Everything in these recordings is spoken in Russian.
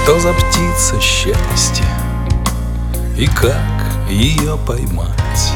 Что за птица счастье и как ее поймать?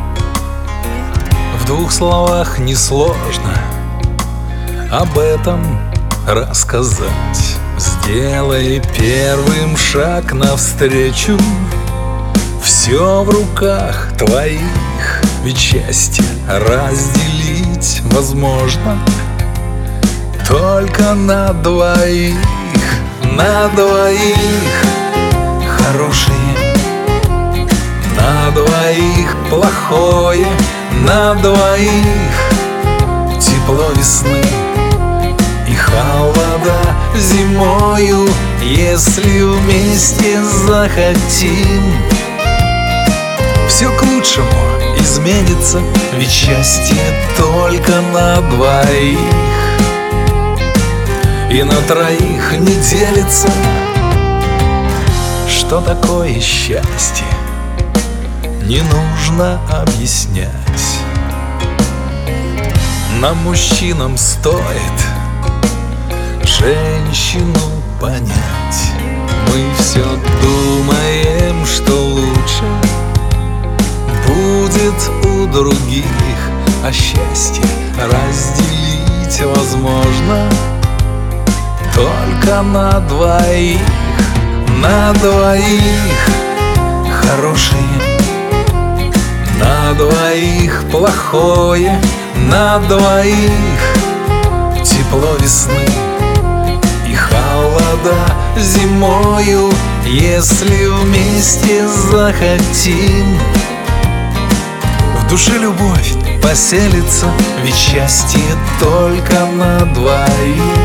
В двух словах несложно об этом рассказать. Сделай первым шаг навстречу, все в руках твоих. Ведь счастье разделить возможно только на двоих. На двоих хорошее, на двоих плохое, на двоих тепло весны и холода зимою. Если вместе захотим, все к лучшему изменится, ведь счастье только на двоих и на троих не делится. Что такое счастье, не нужно объяснять. Нам, мужчинам, стоит женщину понять. Мы все думаем, что лучше будет у других, а счастье разделить возможно только на двоих. На двоих хорошее, на двоих плохое, на двоих тепло весны и холода зимою. Если вместе захотим, в душе любовь поселится, ведь счастье только на двоих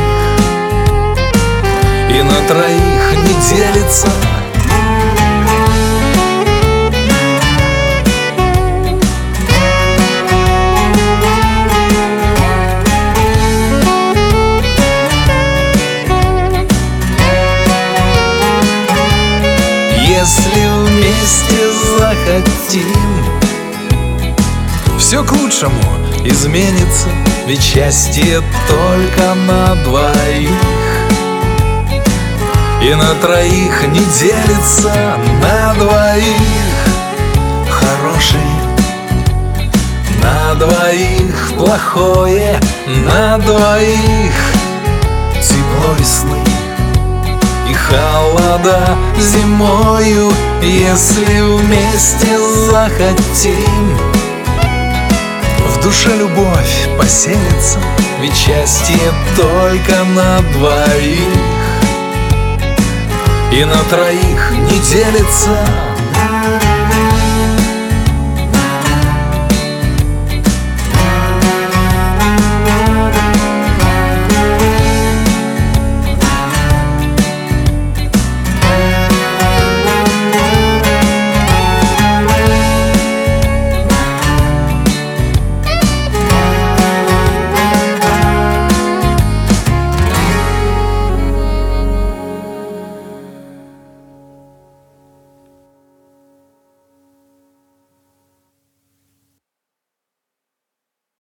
и на троих не делится. Если вместе захотим, все к лучшему изменится, ведь счастье только на двоих и на троих не делится. На двоих хорошее, на двоих плохое, на двоих тепло весны и холода зимою. Если вместе захотим, в душе любовь поселится, ведь счастье только на двоих и на троих не делится.